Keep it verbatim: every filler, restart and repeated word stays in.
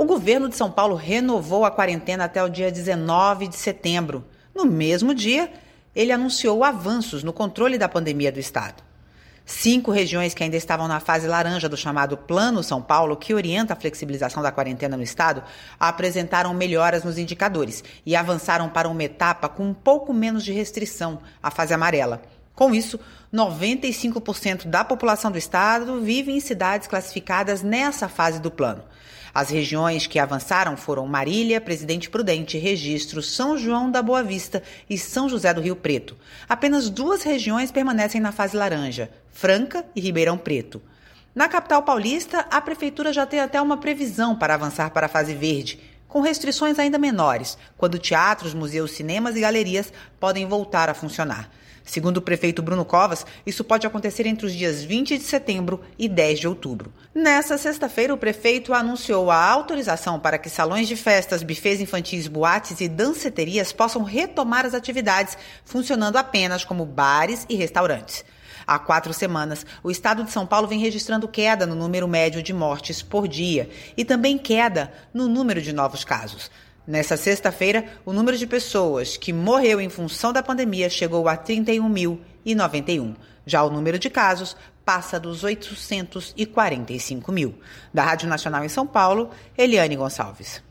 O governo de São Paulo renovou a quarentena até o dia dezenove de setembro. No mesmo dia, ele anunciou avanços no controle da pandemia do estado. Cinco regiões que ainda estavam na fase laranja do chamado Plano São Paulo, que orienta a flexibilização da quarentena no estado, apresentaram melhoras nos indicadores e avançaram para uma etapa com um pouco menos de restrição, a fase amarela. Com isso, noventa e cinco por cento da população do estado vive em cidades classificadas nessa fase do plano. As regiões que avançaram foram Marília, Presidente Prudente, Registro, São João da Boa Vista e São José do Rio Preto. Apenas duas regiões permanecem na fase laranja, Franca e Ribeirão Preto. Na capital paulista, a prefeitura já tem até uma previsão para avançar para a fase verde, com restrições ainda menores, quando teatros, museus, cinemas e galerias podem voltar a funcionar. Segundo o prefeito Bruno Covas, isso pode acontecer entre os dias vinte de setembro e dez de outubro. Nessa sexta-feira, o prefeito anunciou a autorização para que salões de festas, bufês infantis, boates e danceterias possam retomar as atividades, funcionando apenas como bares e restaurantes. Há quatro semanas, o estado de São Paulo vem registrando queda no número médio de mortes por dia e também queda no número de novos casos. Nessa sexta-feira, o número de pessoas que morreu em função da pandemia chegou a trinta e um mil e noventa e um. Já o número de casos passa dos oitocentos e quarenta e cinco mil. Da Rádio Nacional em São Paulo, Eliane Gonçalves.